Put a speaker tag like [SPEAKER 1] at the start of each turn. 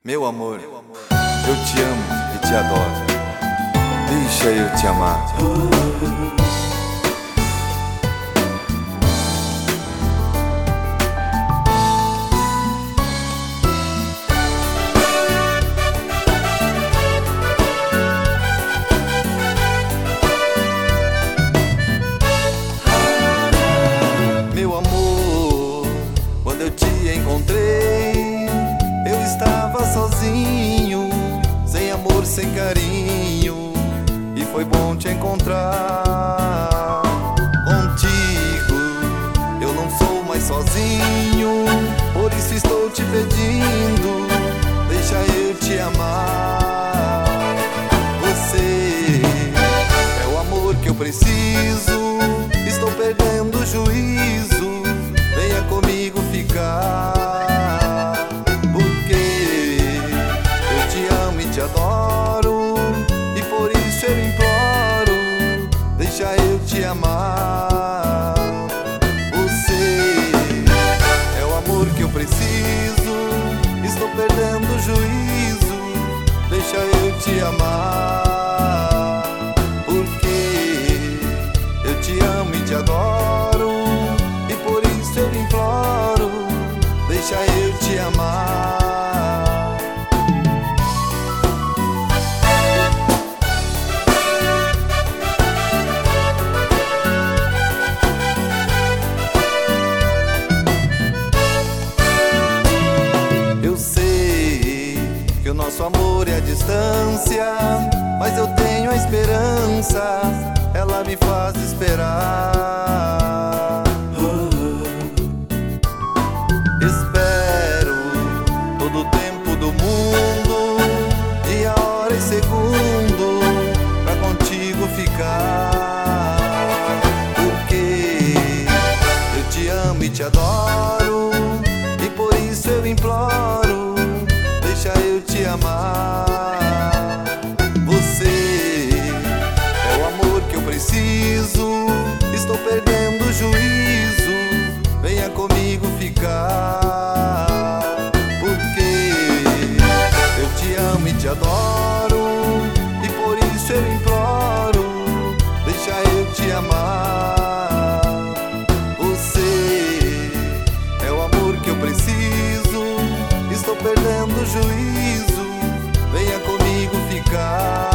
[SPEAKER 1] Meu amor, eu te amo e te adoro. Deixa eu te amar. Meu amor, quando eu te encontrei, eu estava sozinho, sem amor, sem carinho, e foi bom te encontrar. Contigo eu não sou mais sozinho, por isso estou te pedindo, deixa eu te amar. Você é o amor que eu preciso, estou perdendo o juízo, venha comigo ficar, porque eu te amo e te adoro, e por isso eu imploro, deixa eu te amar. Você é o amor que eu preciso, estou perdendo o juízo, deixa eu te amar, porque eu te amo e te adoro, e por isso eu imploro, deixa eu te amar. Eu sei que o nosso amor é a distância, mas eu tenho a esperança, ela me faz esperar. Espero todo o tempo do mundo, dia, hora e segundo, pra contigo ficar, porque eu te amo e te adoro, e por isso eu imploro, deixa eu te amar. Você é o amor que eu preciso, estou perdendo o juízo, venha comigo ficar, porque eu te amo e te adoro, e por isso eu imploro, deixa eu te amar. Você é o amor que eu preciso, estou perdendo o juízo, venha comigo ficar.